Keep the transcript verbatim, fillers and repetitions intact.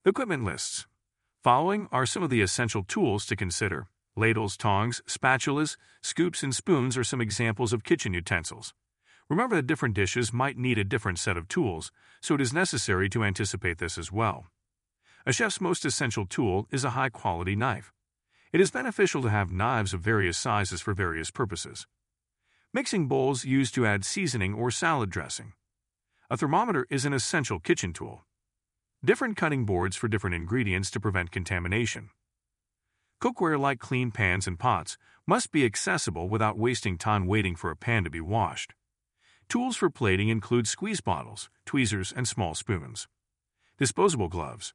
Equipment lists. Following are some of the essential tools to consider. Ladles, tongs, spatulas, scoops, and spoons are some examples of kitchen utensils. Remember that different dishes might need a different set of tools, so it is necessary to anticipate this as well. A chef's most essential tool is a high-quality knife. It is beneficial to have knives of various sizes for various purposes. Mixing bowls used to add seasoning or salad dressing. A thermometer is an essential kitchen tool. Different cutting boards for different ingredients to prevent contamination. Cookware like clean pans and pots must be accessible without wasting time waiting for a pan to be washed. Tools for plating include squeeze bottles, tweezers, and small spoons. Disposable gloves.